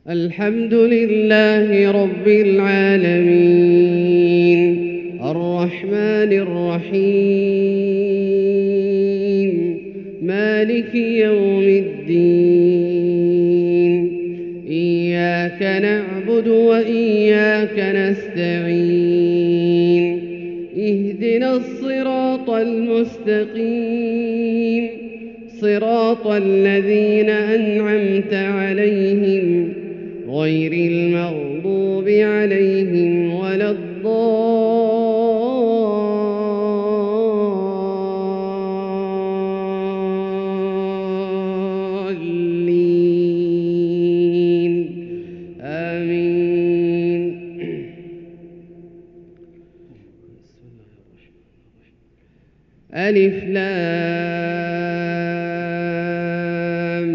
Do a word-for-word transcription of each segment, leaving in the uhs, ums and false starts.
الحمد لله رب العالمين الرحمن الرحيم مالك يوم الدين إياك نعبد وإياك نستعين اهدنا الصراط المستقيم صراط الذين أنعمت عليهم غير المغضوب عليهم ولا الضالين آمين. ألف لام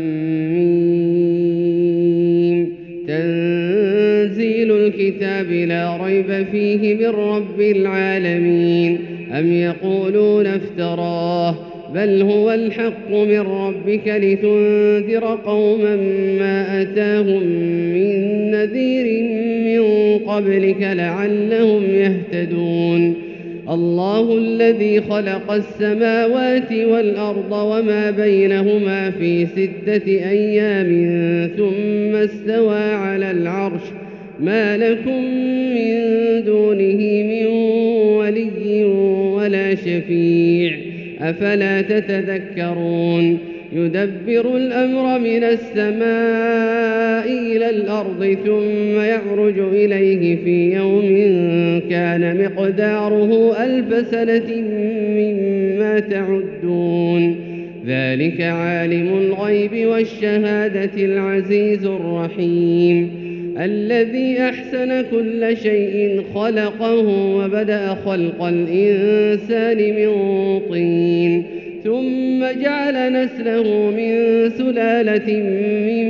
ميم تنزيل الكتاب لا ريب فيه من رب العالمين. أم يقولون افتراه بل هو الحق من ربك لتنذر قوما ما أتاهم من نذير من قبلك لعلهم يهتدون. الله الذي خلق السماوات والأرض وما بينهما في ستة أيام ثم استوى على العرش ما لكم من دونه من ولي ولا شفيع أفلا تتذكرون. يدبر الأمر من السماء إلى الأرض ثم يعرج إليه في يوم كان مقداره ألف سنة مما تعدون. ذلك عالم الغيب والشهادة العزيز الرحيم الذي أحسن كل شيء خلقه وبدأ خلق الإنسان من طين ثم جعل نسله من سلالة من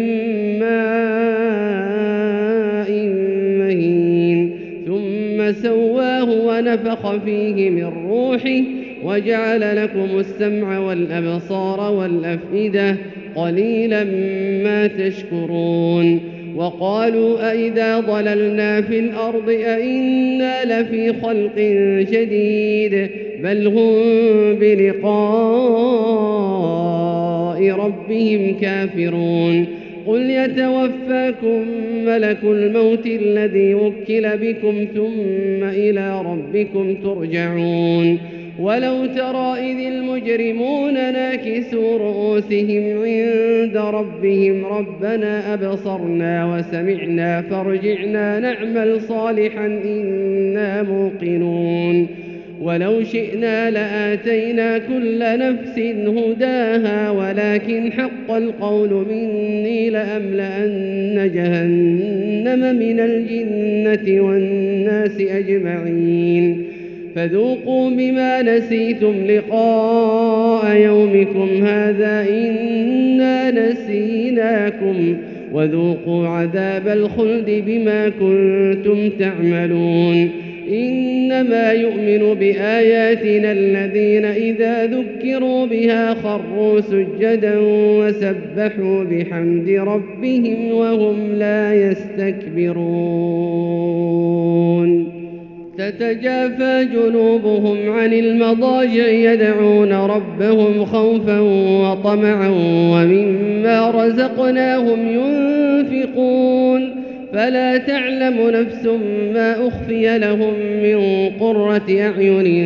ماء مهين ثم سواه ونفخ فيه من روحه وجعل لكم السمع والأبصار والأفئدة قليلا ما تشكرون. وقالوا أئذا ضللنا في الأرض أئنا لفي خلق جديد بل هم بلقاء ربهم كافرون. قل يتوفاكم ملك الموت الذي وكل بكم ثم إلى ربكم ترجعون. ولو ترى إذ المجرمون ناكسوا رؤوسهم عند ربهم ربنا أبصرنا وسمعنا فارجعنا نعمل صالحا إنا موقنون. ولو شئنا لآتينا كل نفس هداها ولكن حق القول مني لأملأن جهنم من الجنة والناس أجمعين. فذوقوا بما نسيتم لقاء يومكم هذا إنا نسيناكم وذوقوا عذاب الخلد بما كنتم تعملون. إنما يؤمن بآياتنا الذين إذا ذكروا بها خروا سجدا وسبحوا بحمد ربهم وهم لا يستكبرون. تتجافى جنوبهم عن المضاجع يدعون ربهم خوفا وطمعا ومما رزقناهم ينفقون. فلا تعلم نفس ما أخفي لهم من قرة أعين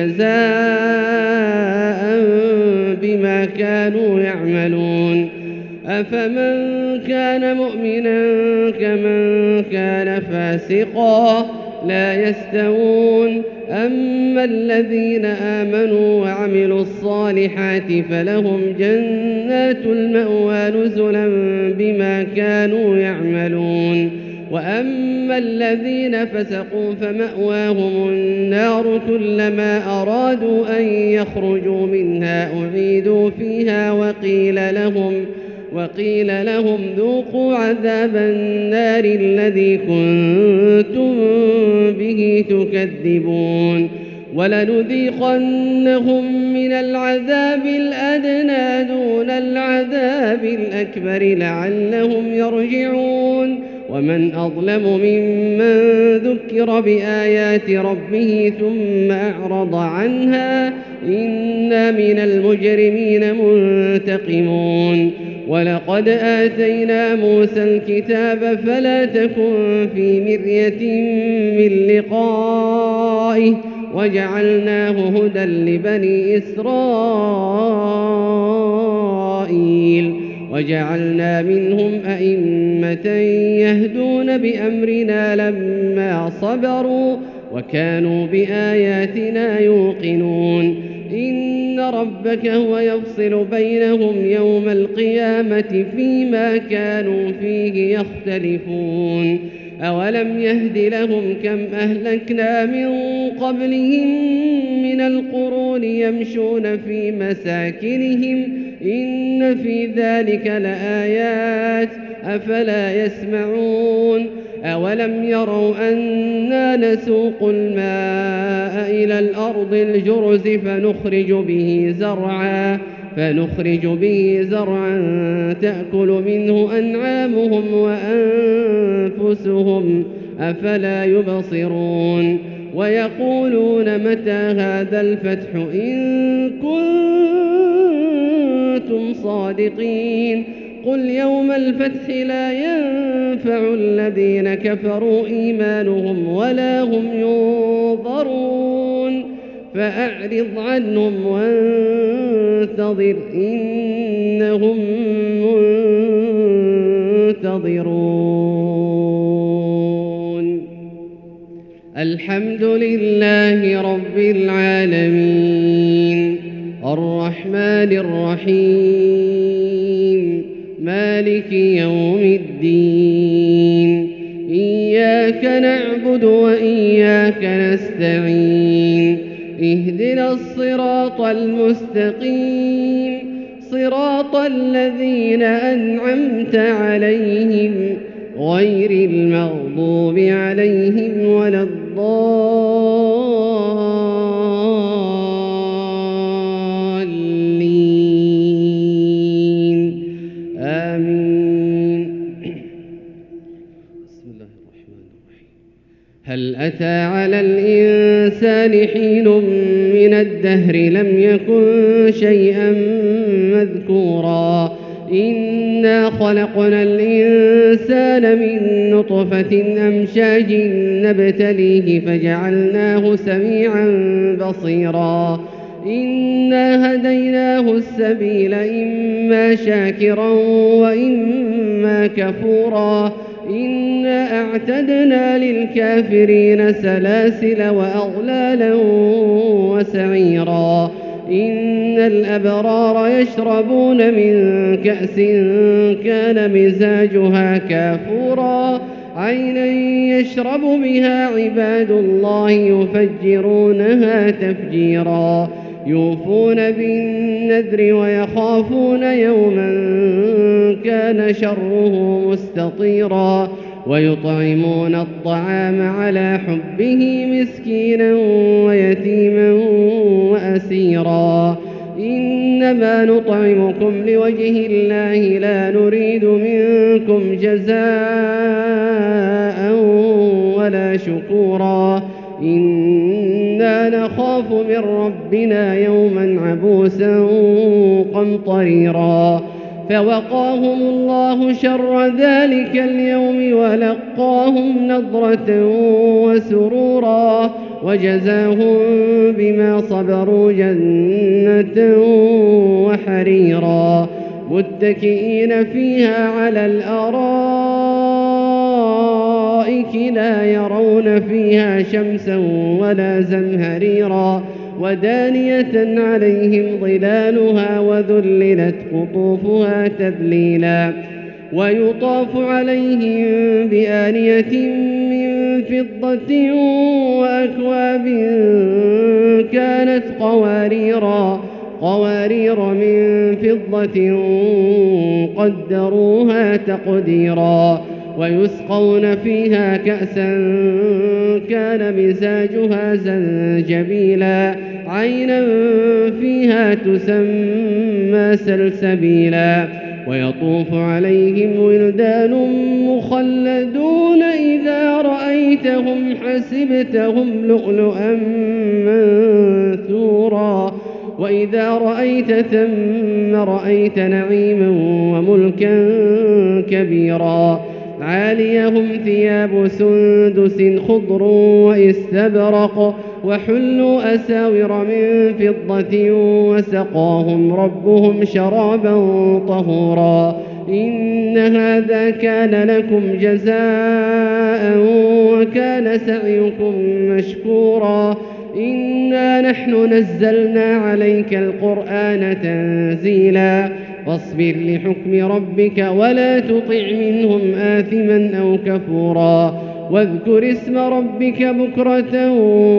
جزاء بما كانوا يعملون. أفمن كان مؤمنا كمن كان فاسقا لا يستوون. أما الذين آمنوا وعملوا الصالحات فلهم جنات المأوى نزلا بما كانوا يعملون. وأما الذين فسقوا فمأواهم النار كلما أرادوا أن يخرجوا منها أعيدوا فيها وقيل لهم وقيل لهم ذوقوا عذاب النار الذي كنتم به تكذبون. ولنذيقنهم من العذاب الأدنى دون العذاب الأكبر لعلهم يرجعون ومن أظلم ممن ذكر بآيات ربه ثم أعرض عنها إنا من المجرمين منتقمون ولقد آتينا موسى الكتاب فلا تكن في مرية من لقائه وجعلناه هدى لبني إسرائيل وجعلنا منهم أئمة يهدون بأمرنا لما صبروا وكانوا بآياتنا يوقنون إن ربك هو يفصل بينهم يوم القيامة فيما كانوا فيه يختلفون أولم يهد لهم كم أهلكنا من قبلهم من القرون يمشون في مساكنهم إن في ذلك لآيات أفلا يسمعون أولم يروا أنا نسوق الماء إلى الأرض الجرز فنخرج به زرعا فنخرج به زرعا تأكل منه أنعامهم وأنفسهم أفلا يبصرون ويقولون متى هذا الفتح إن كنتم صادقين قل يوم الفتح لا ينفع الذين كفروا إيمانهم ولا هم ينظرون فأعرض عنهم وانتظر إنهم منتظرون الحمد لله رب العالمين الرحمن الرحيم مالك يوم الدين إياك نعبد وإياك نستعين اهدنا الصراط المستقيم صراط الذين أنعمت عليهم غير المغضوب عليهم ولا الضالين آمين. بسم الله الرحمن الرحيم هل أتى على الإنسان حين من الدهر لم يكن شيئا مذكورا إنا خلقنا الإنسان من نطفة أمشاج نبتليه فجعلناه سميعا بصيرا إنا هديناه السبيل إما شاكرا وإما كفورا إنا أعتدنا للكافرين سلاسل وأغلالا وسعيرا إن الأبرار يشربون من كأس كان مزاجها كافورا عينا يشرب بها عباد الله يفجرونها تفجيرا يوفون بالنذر ويخافون يوما كان شره مستطيرا ويطعمون الطعام على حبه مسكينا ويتيما وأسيرا إنما نطعمكم لوجه الله لا نريد منكم جزاء ولا شكورا إنا نخاف من ربنا يوما عبوسا قمطريرا فوقاهم الله شر ذلك اليوم ولقاهم نضرة وسرورا وجزاهم بما صبروا جنة وحريرا متكئين فيها على الأرائك لا يرون فيها شمسا ولا زمهريرا ودانية عليهم ظلالها وذللت قطوفها تذليلا ويطاف عليهم بآنية من فضة وأكواب كانت قواريرا قوارير من فضة قدروها تقديرا ويسقون فيها كأسا كان مزاجها زنجبيلا عينا فيها تسمى سلسبيلا ويطوف عليهم ولدان مخلدون إذا رأيتهم حسبتهم لؤلؤا منثورا وإذا رأيت ثم رأيت نعيما وملكا كبيرا عاليهم ثياب سندس خضر واستبرق وحلوا أساور من فضة وسقاهم ربهم شرابا طهورا إن هذا كان لكم جزاء وكان سعيكم مشكورا إنا نحن نزلنا عليك القرآن تنزيلا فاصبر لحكم ربك ولا تطع منهم آثما أو كفورا واذكر اسم ربك بكرة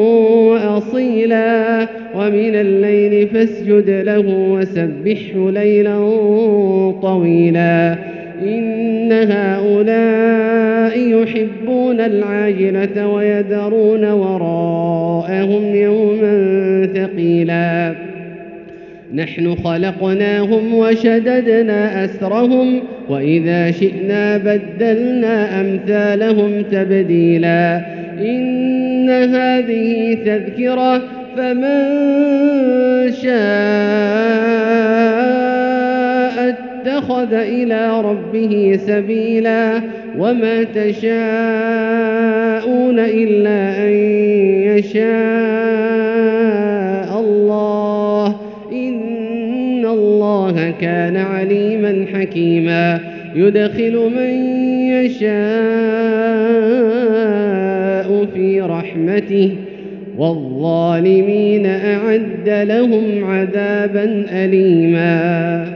وأصيلا ومن الليل فاسجد له وسبحه ليلا طويلا إن هؤلاء يحبون العاجلة ويذرون وراءهم يوما ثقيلا نحن خلقناهم وشددنا أسرهم وإذا شئنا بدلنا أمثالهم تبديلا إن هذه تذكرة فمن شاء اتخذ إلى ربه سبيلا وما تشاءون إلا أن يشاء الله إن الله كان عليما حكيما يدخل من يشاء في رحمته والظالمين أعد لهم عذابا أليما.